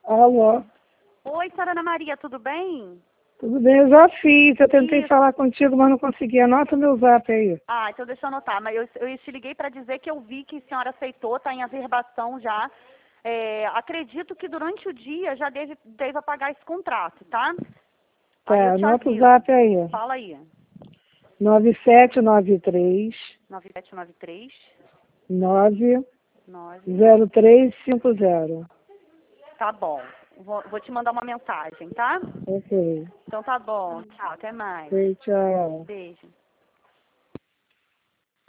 Alô? Oi, senhora Ana Maria, tudo bem? Tudo bem, eu já fiz. Eu tentei Isso. falar contigo, mas não consegui. Anota o meu zap aí. Ah, então deixa eu anotar. Mas eu te liguei para dizer que eu vi que a senhora aceitou, está em averbação já. Acredito que durante o dia já deva pagar esse contrato, tá? Aí eu Tá, te anota o aviso. zap aí. Fala aí. 9793 9793 9. 90350. Tá bom. Vou te mandar uma mensagem, tá? Ok. Então tá bom. Tchau, até mais. Ok, tchau. Beijo.